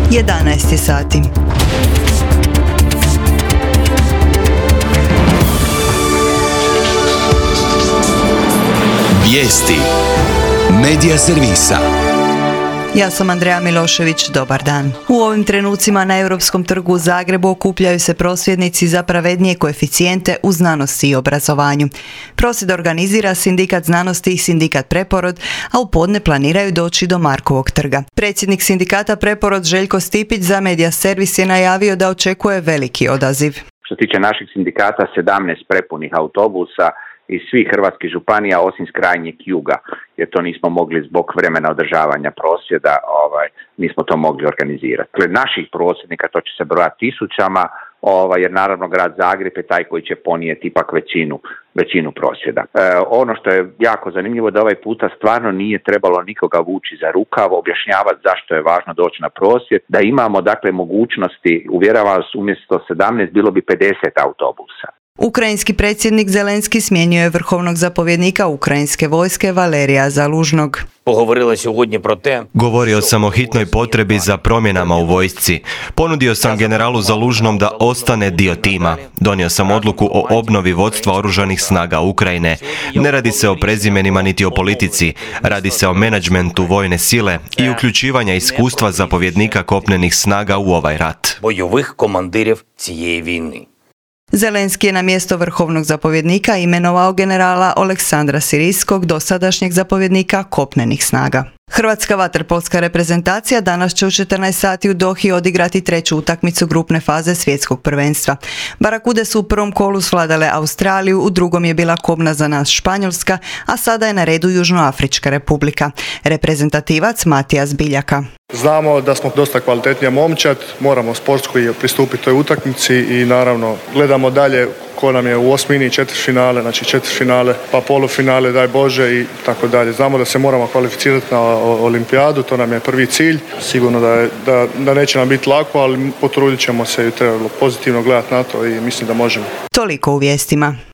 11 je sati. Vijesti Medija servisa. Ja sam Andreja Milošević, dobar dan. U ovim trenucima na Europskom trgu u Zagrebu okupljaju se prosvjednici za pravednije koeficijente u znanosti i obrazovanju. Prosvjed organizira Sindikat znanosti i Sindikat Preporod, a u podne planiraju doći do Markovog trga. Predsjednik sindikata Preporod Željko Stipić za Medija servis je najavio da očekuje veliki odaziv. Što se tiče naših sindikata, 17 prepunih autobusa iz svih hrvatskih županija osim s krajnjeg juga, jer to nismo mogli zbog vremena održavanja prosvjeda, nismo to mogli organizirati. Dakle, naših prosvjednika, to će se brojati tisućama, jer naravno grad Zagreb je taj koji će ponijeti ipak većinu prosvjeda. Ono što je jako zanimljivo da ovaj puta stvarno nije trebalo nikoga vući za rukav, objašnjavati zašto je važno doći na prosvjed, da imamo dakle mogućnosti, uvjeravam vas, umjesto 17 bilo bi 50 autobusa. Ukrajinski predsjednik Zelenski smijenio je vrhovnog zapovjednika ukrajinske vojske Valerija Zalužnog. Govorio sam o hitnoj potrebi za promjenama u vojsci. Ponudio sam generalu Zalužnom da ostane dio tima. Donio sam odluku o obnovi vodstva oružanih snaga Ukrajine. Ne radi se o prezimenima niti o politici. Radi se o menadžmentu vojne sile i uključivanja iskustva zapovjednika kopnenih snaga u ovaj rat. Zelenski je na mjesto vrhovnog zapovjednika imenovao generala Oleksandra Sirijskog, dosadašnjeg zapovjednika kopnenih snaga. Hrvatska vaterpolska reprezentacija danas će u 14 sati u Dohi odigrati treću utakmicu grupne faze svjetskog prvenstva. Barakude su u prvom kolu svladale Australiju, u drugom je bila kobna za nas Španjolska, a sada je na redu Južnoafrička republika. Reprezentativac Matijas Biljaka. Znamo da smo dosta kvalitetnija momčad, moramo sportsko pristupiti toj utakmici i naravno gledamo dalje ko nam je u osmini, četvrtfinale, znači četvrtfinale, pa polufinale, daj Bože i tako dalje. Znamo da se moramo kvalificirati na olimpijadu, to nam je prvi cilj. Sigurno da neće nam biti lako, ali potrudit ćemo se i trebalo pozitivno gledati na to i mislim da možemo. Toliko u vijestima.